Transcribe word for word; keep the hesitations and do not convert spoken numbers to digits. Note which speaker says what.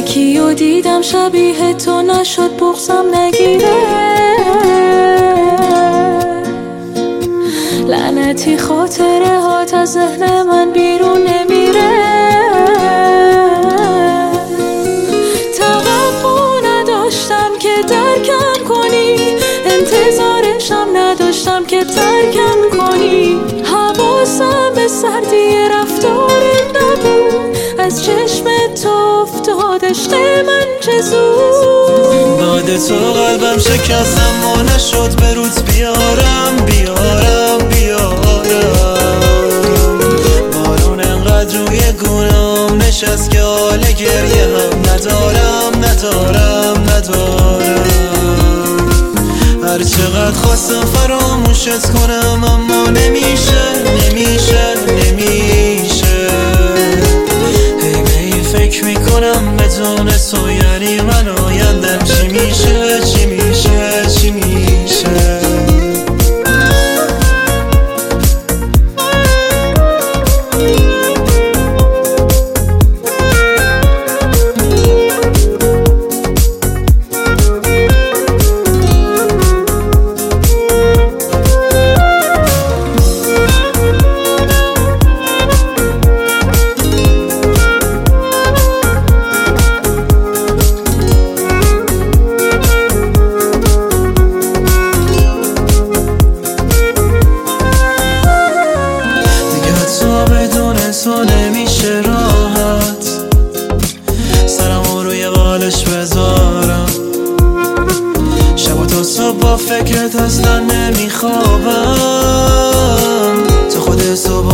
Speaker 1: یکی رو دیدم شبیه تو نشد بغضم نگیره، لعنتی خاطره هات از ذهن من بیرون نمیره. توقع نداشتم که درکم کنی، انتظارشم نداشتم که ترکم کنی. حواسم به سردی رفتارت نبود، از چشم تو افتاد عشق من چه زود.
Speaker 2: بعد تو قلبم شکستم و نشد به روت بیارم بیارم بیارم. بارون انقدر روی گونام نشست که حال گریه هم ندارم ندارم ندارم. هر چقدر خواستم فراموشت کنم اما نمیشه نمیشه نمیشه. هی به این فکر میکنم بدون تو یعنی من آیندم چی میشه چی میشه چی میشه. تو نمیشه راحت سرمو روی بالش بذارم، شب و تا صبح با فکرت اصلا نمیخوابم. تو خودت صبح